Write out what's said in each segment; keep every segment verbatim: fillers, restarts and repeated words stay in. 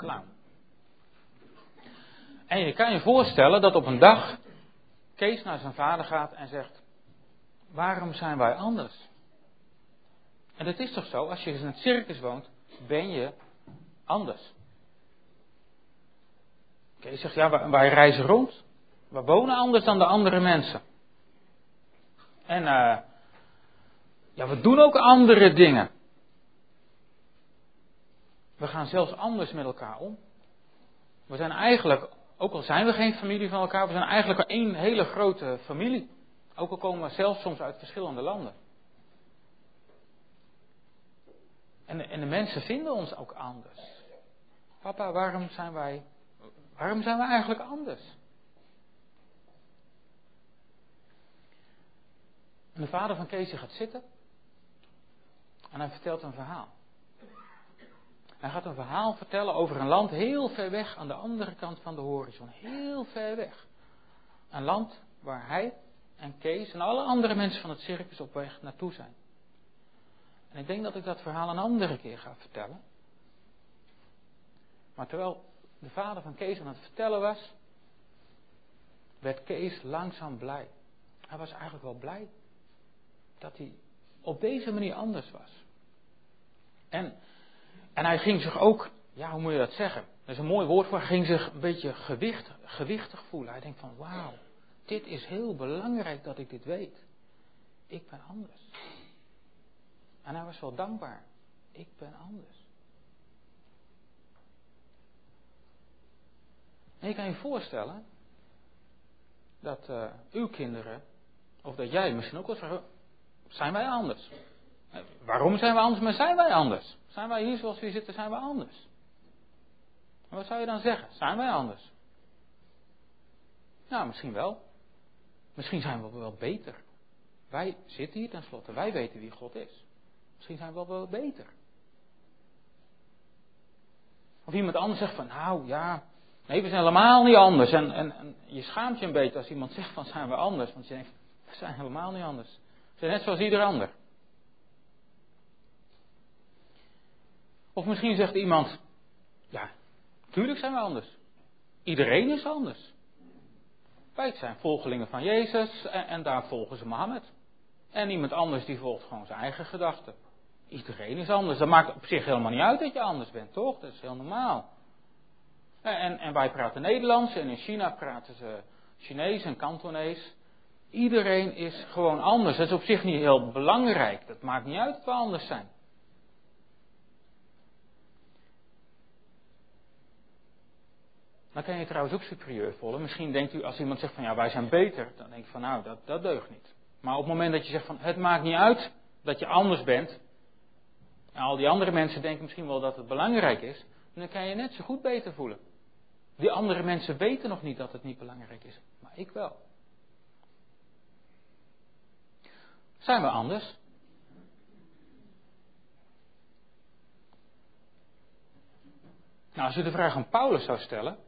clown. En je kan je voorstellen dat op een dag Kees naar zijn vader gaat en zegt: waarom zijn wij anders? En dat is toch zo, als je in het circus woont, ben je anders. Kees zegt: ja, wij, wij reizen rond. We wonen anders dan de andere mensen. En uh, ja, we doen ook andere dingen. We gaan zelfs anders met elkaar om. We zijn eigenlijk, ook al zijn we geen familie van elkaar, we zijn eigenlijk één hele grote familie. Ook al komen we zelfs soms uit verschillende landen. En de, en de mensen vinden ons ook anders. Papa, waarom zijn wij, waarom zijn we eigenlijk anders? En de vader van Keesje gaat zitten. En hij vertelt een verhaal. Hij gaat een verhaal vertellen over een land heel ver weg aan de andere kant van de horizon. Heel ver weg. Een land waar hij en Kees en alle andere mensen van het circus op weg naartoe zijn. En ik denk dat ik dat verhaal een andere keer ga vertellen. Maar terwijl de vader van Kees aan het vertellen was, werd Kees langzaam blij. Hij was eigenlijk wel blij dat hij op deze manier anders was. En, en hij ging zich ook, ja, hoe moet je dat zeggen? Dat is een mooi woord voor, hij ging zich een beetje gewicht, gewichtig voelen. Hij denkt van, wauw, dit is heel belangrijk dat ik dit weet. Ik ben anders. En hij was wel dankbaar. Ik ben anders. En je kan je voorstellen dat uh, uw kinderen, of dat jij misschien ook wel zegt, zijn wij anders? Waarom zijn we anders? Maar zijn wij anders? Zijn wij hier zoals we hier zitten, zijn we anders? En wat zou je dan zeggen? Zijn wij anders? Nou, misschien wel. Misschien zijn we wel beter. Wij zitten hier tenslotte, wij weten wie God is. Misschien zijn we wel wel beter. Of iemand anders zegt van, nou ja, nee, we zijn helemaal niet anders. En, en, en je schaamt je een beetje als iemand zegt van, zijn we anders? Want je denkt, we zijn helemaal niet anders. We zijn net zoals ieder ander. Of misschien zegt iemand, ja, tuurlijk zijn we anders. Iedereen is anders. Wij zijn volgelingen van Jezus en, en daar volgen ze Mohammed. En iemand anders die volgt gewoon zijn eigen gedachten. Iedereen is anders. Dat maakt op zich helemaal niet uit dat je anders bent, toch? Dat is heel normaal. En, en wij praten Nederlands en in China praten ze Chinees en Kantonees. Iedereen is gewoon anders. Dat is op zich niet heel belangrijk. Dat maakt niet uit dat we anders zijn. Dan kan je trouwens ook superieur voelen. Misschien denkt u, als iemand zegt van ja, wij zijn beter, dan denk je van nou, dat, dat deugt niet. Maar op het moment dat je zegt van het maakt niet uit dat je anders bent, en al die andere mensen denken misschien wel dat het belangrijk is, dan kan je net zo goed beter voelen. Die andere mensen weten nog niet dat het niet belangrijk is, maar ik wel. Zijn we anders? Nou, als u de vraag aan Paulus zou stellen,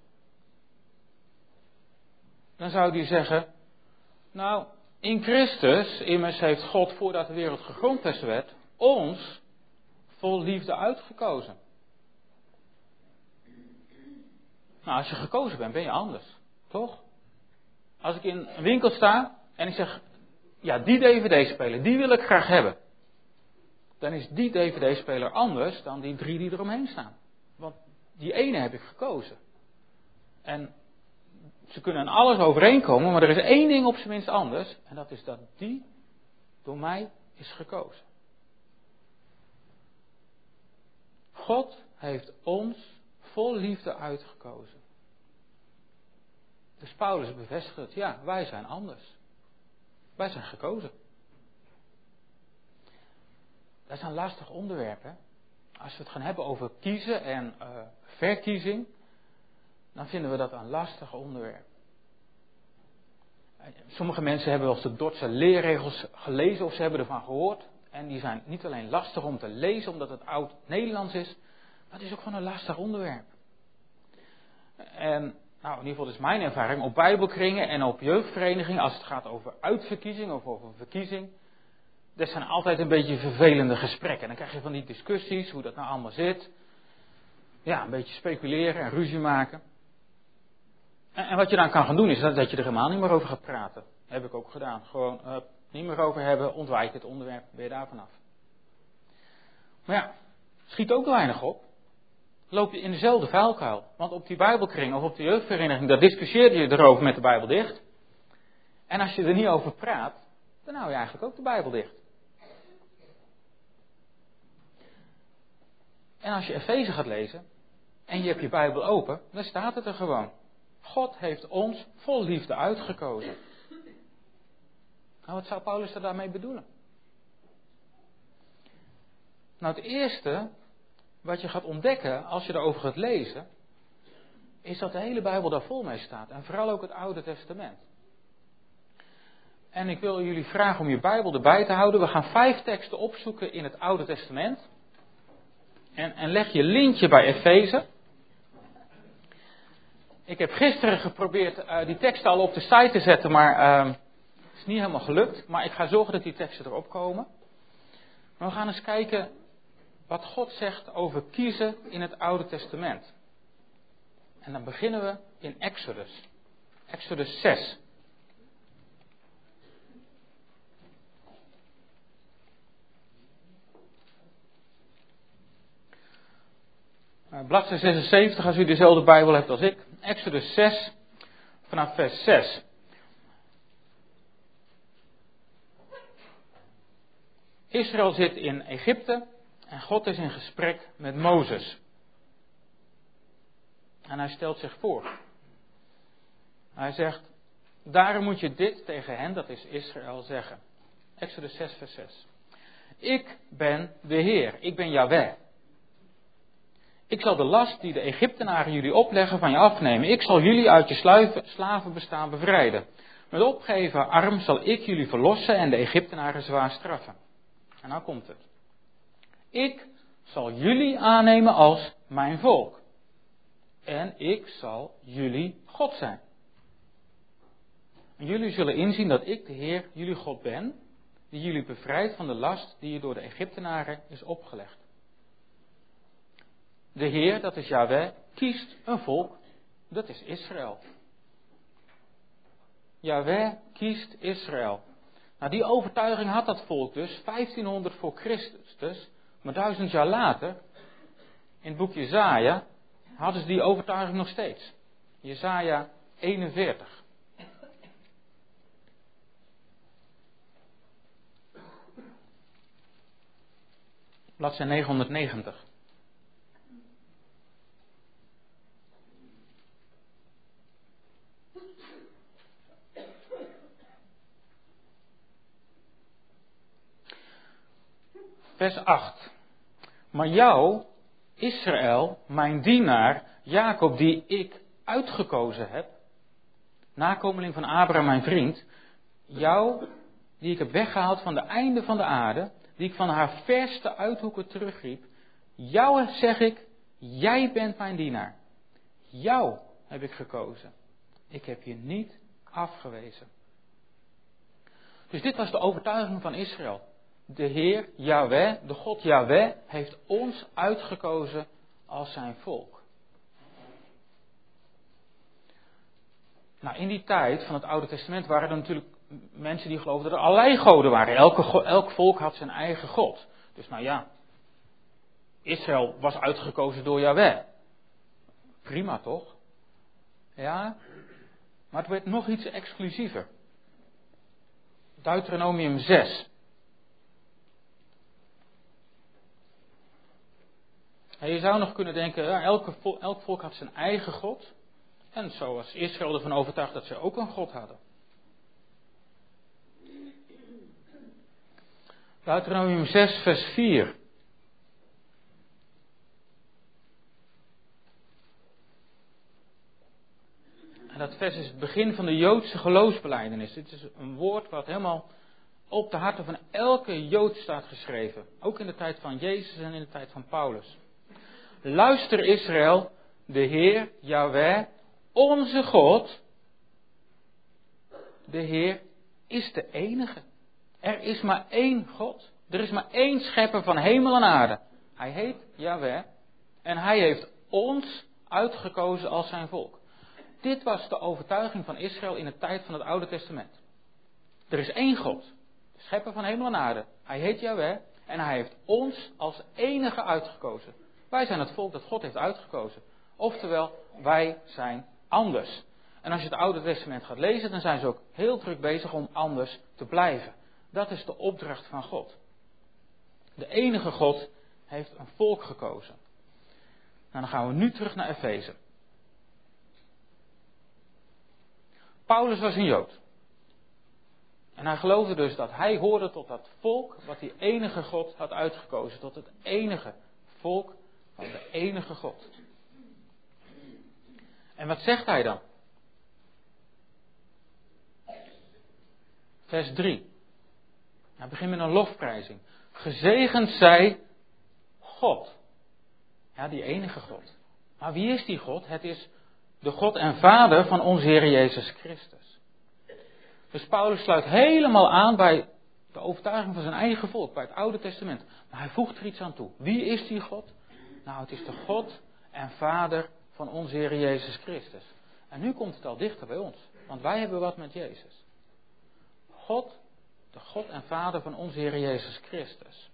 dan zou hij zeggen, nou, in Christus, immers heeft God voordat de wereld gegrondvest werd, ons vol liefde uitgekozen. Nou, als je gekozen bent, ben je anders, toch? Als ik in een winkel sta en ik zeg, ja, die D V D-speler, die wil ik graag hebben. Dan is die D V D-speler anders dan die drie die eromheen staan. Want die ene heb ik gekozen. En ze kunnen aan alles overeenkomen, maar er is één ding op zijn minst anders. En dat is dat die door mij is gekozen. God heeft ons vol liefde uitgekozen. Dus Paulus bevestigt het. Ja, wij zijn anders. Wij zijn gekozen. Dat is een lastig onderwerp, hè. Als we het gaan hebben over kiezen en uh, verkiezing, dan vinden we dat een lastig onderwerp. Sommige mensen hebben wel eens de Dordtse leerregels gelezen of ze hebben ervan gehoord. En die zijn niet alleen lastig om te lezen omdat het oud Nederlands is, maar het is ook gewoon een lastig onderwerp. En nou, in ieder geval is mijn ervaring op bijbelkringen en op jeugdverenigingen, als het gaat over uitverkiezing of over verkiezing, dat zijn altijd een beetje vervelende gesprekken. Dan krijg je van die discussies, hoe dat nou allemaal zit. ja, een beetje speculeren en ruzie maken. En, en wat je dan kan gaan doen is dat, dat je er helemaal niet meer over gaat praten. Dat heb ik ook gedaan. Gewoon uh, niet meer over hebben, ontwijk het onderwerp, ben je daar vanaf. Maar ja, schiet ook weinig op. Loop je in dezelfde vuilkuil. Want op die Bijbelkring of op de jeugdvereniging, daar discussieerde je erover met de Bijbel dicht. En als je er niet over praat, dan hou je eigenlijk ook de Bijbel dicht. En als je Efeze gaat lezen en je hebt je Bijbel open, dan staat het er gewoon. God heeft ons vol liefde uitgekozen. Nou, wat zou Paulus er daarmee bedoelen? Nou, het eerste wat je gaat ontdekken als je erover gaat lezen, is dat de hele Bijbel daar vol mee staat. En vooral ook het Oude Testament. En ik wil jullie vragen om je Bijbel erbij te houden. We gaan vijf teksten opzoeken in het Oude Testament. En, en leg je lintje bij Efeze. Ik heb gisteren geprobeerd uh, die teksten al op de site te zetten, maar uh, het is niet helemaal gelukt. Maar ik ga zorgen dat die teksten erop komen. Maar we gaan eens kijken wat God zegt over kiezen in het Oude Testament. En dan beginnen we in Exodus. Exodus zes. Bladzijde zesenzeventig, als u dezelfde Bijbel hebt als ik. Exodus zes, vanaf vers zes. Israël zit in Egypte en God is in gesprek met Mozes. En hij stelt zich voor. Hij zegt, daarom moet je dit tegen hen, dat is Israël, zeggen. Exodus zes, vers zes. Ik ben de Heer, ik ben Yahweh. Ik zal de last die de Egyptenaren jullie opleggen van je afnemen. Ik zal jullie uit je slavenbestaan bevrijden. Met opgeheven arm zal ik jullie verlossen en de Egyptenaren zwaar straffen. En nou komt het. Ik zal jullie aannemen als mijn volk. En ik zal jullie God zijn. En jullie zullen inzien dat ik de Heer, jullie God ben, die jullie bevrijdt van de last die je door de Egyptenaren is opgelegd. De Heer, dat is Yahweh, kiest een volk, dat is Israël. Yahweh kiest Israël. Nou, die overtuiging had dat volk dus vijftienhonderd voor Christus, maar duizend jaar later, in het boek Jesaja, hadden ze die overtuiging nog steeds. Jesaja eenenveertig. Bladzijde negenhonderdnegentig. Vers acht. Maar jou, Israël, mijn dienaar, Jacob, die ik uitgekozen heb, nakomeling van Abraham, mijn vriend, jou, die ik heb weggehaald van de einde van de aarde, die ik van haar verste uithoeken terugriep, jou zeg ik, jij bent mijn dienaar. Jou heb ik gekozen. Ik heb je niet afgewezen. Dus dit was de overtuiging van Israël. De Heer, Yahweh, de God Yahweh, heeft ons uitgekozen als zijn volk. Nou, in die tijd van het Oude Testament waren er natuurlijk mensen die geloofden dat er allerlei goden waren. Elke, elk volk had zijn eigen God. Dus nou ja, Israël was uitgekozen door Yahweh. Prima toch? Ja, maar het werd nog iets exclusiever. Deuteronomium zes. En je zou nog kunnen denken, ja, elke vol, elk volk had zijn eigen God. En zo was Israël ervan overtuigd dat ze ook een God hadden. Deuteronomium zes, vers vier. En dat vers is het begin van de Joodse geloofsbelijdenis. Dit is een woord wat helemaal op de harten van elke Jood staat geschreven. Ook in de tijd van Jezus en in de tijd van Paulus. Luister Israël, de Heer, Yahweh, onze God. De Heer is de enige. Er is maar één God. Er is maar één schepper van hemel en aarde. Hij heet Yahweh. En hij heeft ons uitgekozen als zijn volk. Dit was de overtuiging van Israël in de tijd van het Oude Testament. Er is één God, de schepper van hemel en aarde. Hij heet Yahweh en hij heeft ons als enige uitgekozen. Wij zijn het volk dat God heeft uitgekozen. Oftewel, wij zijn anders. En als je het Oude Testament gaat lezen, dan zijn ze ook heel druk bezig om anders te blijven. Dat is de opdracht van God. De enige God heeft een volk gekozen. Nou, dan gaan we nu terug naar Efeze. Paulus was een Jood. En hij geloofde dus dat hij hoorde tot dat volk wat die enige God had uitgekozen. Tot het enige volk van de enige God. En wat zegt hij dan? Vers drie. Hij begint met een lofprijzing. Gezegend zij God. Ja, die enige God. Maar wie is die God? Het is de God en Vader van onze Heer Jezus Christus. Dus Paulus sluit helemaal aan bij de overtuiging van zijn eigen volk, bij het Oude Testament. Maar hij voegt er iets aan toe. Wie is die God? Nou, het is de God en Vader van onze Heer Jezus Christus. En nu komt het al dichter bij ons, want wij hebben wat met Jezus. God, de God en Vader van onze Heer Jezus Christus.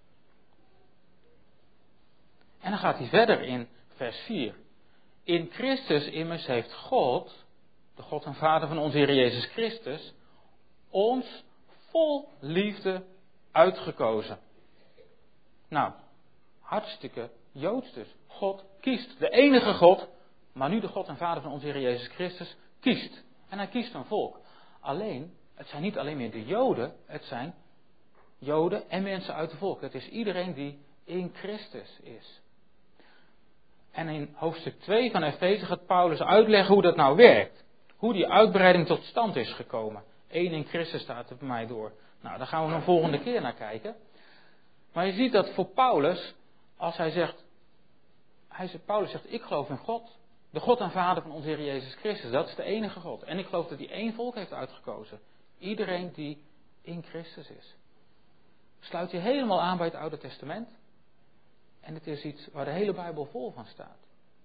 En dan gaat hij verder in vers vier. In Christus immers heeft God, de God en Vader van onze Heer Jezus Christus, ons vol liefde uitgekozen. Nou, hartstikke Joods dus. God kiest, de enige God, maar nu de God en Vader van onze Heer Jezus Christus, kiest. En hij kiest een volk. Alleen, het zijn niet alleen meer de Joden, het zijn Joden en mensen uit de volk. Het is iedereen die in Christus is. En in hoofdstuk twee van Efeze gaat Paulus uitleggen hoe dat nou werkt. Hoe die uitbreiding tot stand is gekomen. Eén in Christus staat er bij mij door. Nou, daar gaan we een volgende keer naar kijken. Maar je ziet dat voor Paulus, als hij zegt, hij zegt, Paulus zegt, ik geloof in God. De God en Vader van onze Heer Jezus Christus, dat is de enige God. En ik geloof dat hij één volk heeft uitgekozen. Iedereen die in Christus is. Sluit je helemaal aan bij het Oude Testament. En het is iets waar de hele Bijbel vol van staat.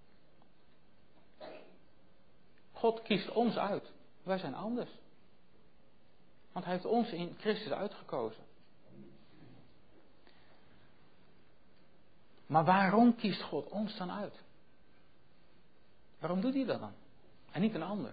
God kiest ons uit. Wij zijn anders. Want hij heeft ons in Christus uitgekozen. Maar waarom kiest God ons dan uit? Waarom doet hij dat dan? En niet een ander?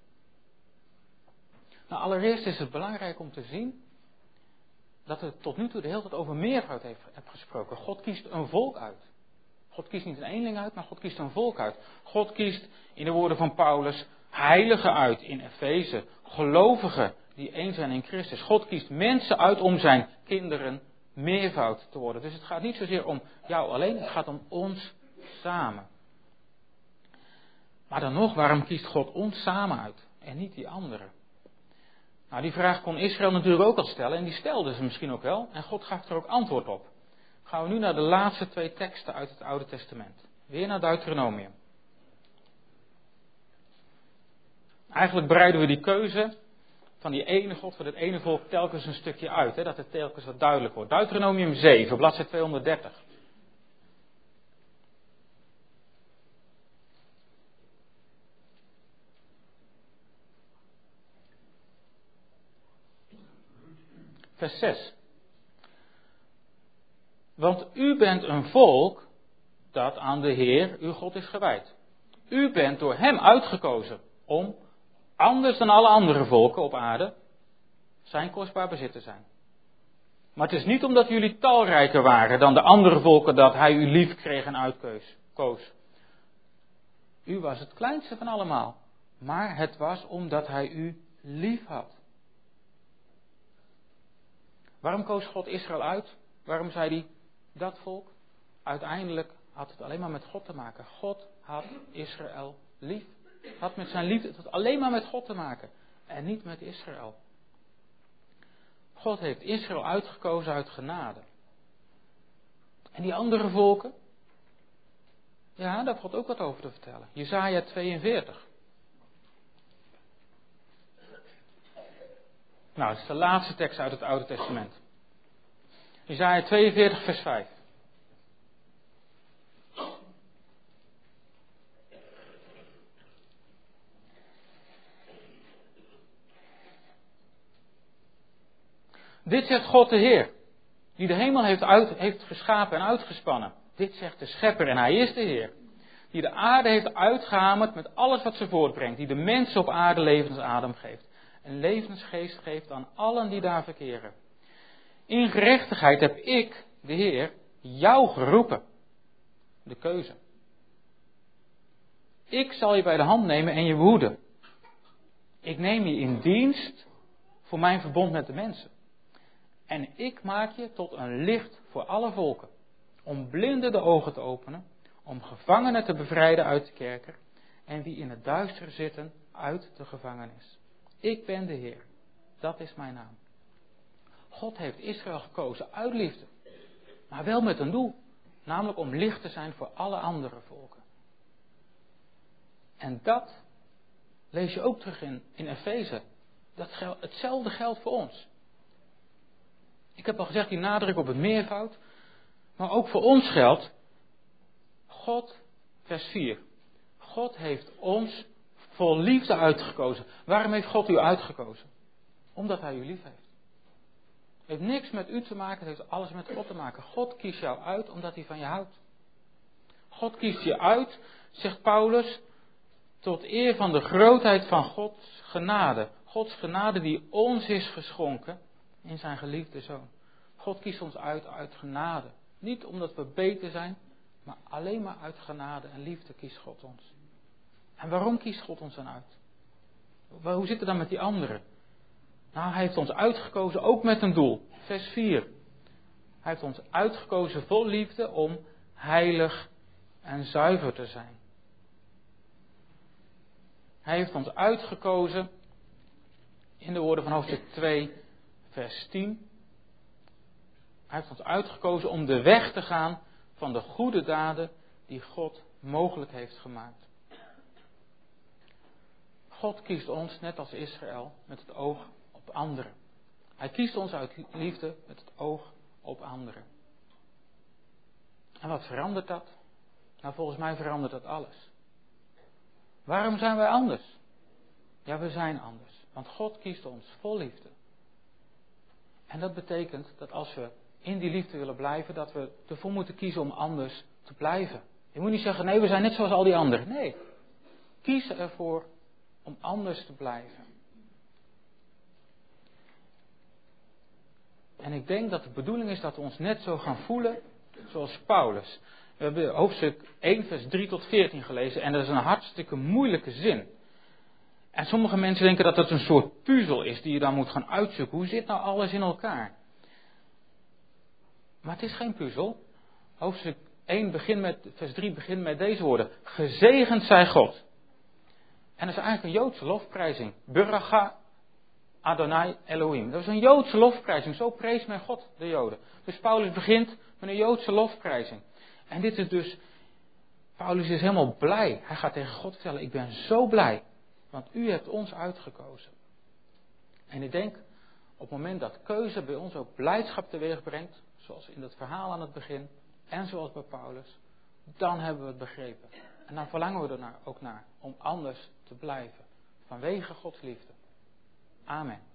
Nou, allereerst is het belangrijk om te zien dat het tot nu toe de hele tijd over meervoud heeft gesproken. God kiest een volk uit. God kiest niet een eenling uit, maar God kiest een volk uit. God kiest, in de woorden van Paulus, heiligen uit in Efeze. Gelovigen die één zijn in Christus. God kiest mensen uit om zijn kinderen meervoud te worden. Dus het gaat niet zozeer om jou alleen, het gaat om ons samen. Maar dan nog, waarom kiest God ons samen uit en niet die anderen? Nou, die vraag kon Israël natuurlijk ook al stellen en die stelde ze misschien ook wel. En God gaf er ook antwoord op. Gaan we nu naar de laatste twee teksten uit het Oude Testament. Weer naar Deuteronomium. Eigenlijk breiden we die keuze van die ene God, van het ene volk, telkens een stukje uit. Hè, dat het telkens wat duidelijk wordt. Deuteronomium zeven, bladzijde tweehonderddertig. Vers zes. Want u bent een volk dat aan de Heer, uw God, is gewijd. U bent door hem uitgekozen om, anders dan alle andere volken op aarde, zijn kostbaar bezit te zijn. Maar het is niet omdat jullie talrijker waren dan de andere volken dat hij u lief kreeg en uitkoos. U was het kleinste van allemaal, maar het was omdat hij u lief had. Waarom koos God Israël uit? Waarom zei hij dat volk? Uiteindelijk had het alleen maar met God te maken. God had Israël lief. Het had met zijn liefde, het had alleen maar met God te maken. En niet met Israël. God heeft Israël uitgekozen uit genade. En die andere volken? Ja, daar valt ook wat over te vertellen. Jesaja tweeënveertig. Nou, het is de laatste tekst uit het Oude Testament. Jesaja tweeënveertig vers vijf. Dit zegt God de Heer, die de hemel heeft, uit, heeft geschapen en uitgespannen. Dit zegt de Schepper en Hij is de Heer. Die de aarde heeft uitgehamerd met alles wat ze voortbrengt. Die de mensen op aarde levensadem geeft. En levensgeest geeft aan allen die daar verkeren. In gerechtigheid heb ik, de Heer, jou geroepen. De keuze. Ik zal je bij de hand nemen en je behoeden. Ik neem je in dienst voor mijn verbond met de mensen. En ik maak je tot een licht voor alle volken. Om blinden de ogen te openen. Om gevangenen te bevrijden uit de kerker. En wie in het duister zitten uit de gevangenis. Ik ben de Heer. Dat is mijn naam. God heeft Israël gekozen uit liefde. Maar wel met een doel. Namelijk om licht te zijn voor alle andere volken. En dat lees je ook terug in, in Efeze. Dat geld, hetzelfde geldt voor ons. Ik heb al gezegd, die nadruk op het meervoud. Maar ook voor ons geldt. God, vers vier. God heeft ons vol liefde uitgekozen. Waarom heeft God u uitgekozen? Omdat Hij u lief heeft. Het heeft niks met u te maken, het heeft alles met God te maken. God kiest jou uit omdat Hij van je houdt. God kiest je uit, zegt Paulus, tot eer van de grootheid van Gods genade. Gods genade die ons is geschonken in zijn geliefde Zoon. God kiest ons uit uit genade. Niet omdat we beter zijn, maar alleen maar uit genade en liefde kiest God ons. En waarom kiest God ons dan uit? Hoe zit het dan met die anderen? Nou, Hij heeft ons uitgekozen ook met een doel. Vers vier. Hij heeft ons uitgekozen vol liefde om heilig en zuiver te zijn. Hij heeft ons uitgekozen in de woorden van hoofdstuk twee, vers tien. Hij heeft ons uitgekozen om de weg te gaan van de goede daden die God mogelijk heeft gemaakt. God kiest ons, net als Israël, met het oog op anderen. Hij kiest ons uit liefde met het oog op anderen. En wat verandert dat? Nou, volgens mij verandert dat alles. Waarom zijn wij anders? Ja, we zijn anders. Want God kiest ons vol liefde. En dat betekent dat als we in die liefde willen blijven, dat we ervoor moeten kiezen om anders te blijven. Je moet niet zeggen, nee, we zijn net zoals al die anderen. Nee, kies ervoor om anders te blijven. En ik denk dat de bedoeling is dat we ons net zo gaan voelen zoals Paulus. We hebben hoofdstuk één, vers drie tot veertien gelezen en dat is een hartstikke moeilijke zin. En sommige mensen denken dat het een soort puzzel is die je dan moet gaan uitzoeken. Hoe zit nou alles in elkaar? Maar het is geen puzzel. Hoofdstuk één, begin met, vers drie, begint met deze woorden. Gezegend zij God. En dat is eigenlijk een Joodse lofprijzing. Beracha Adonai Elohim. Dat is een Joodse lofprijzing. Zo prees men God, de Joden. Dus Paulus begint met een Joodse lofprijzing. En dit is dus, Paulus is helemaal blij. Hij gaat tegen God vertellen, ik ben zo blij. Want u hebt ons uitgekozen. En ik denk, op het moment dat keuze bij ons ook blijdschap teweeg brengt, zoals in het verhaal aan het begin, en zoals bij Paulus, dan hebben we het begrepen. En dan verlangen we er ook naar, om anders te blijven. Vanwege Gods liefde. Amen.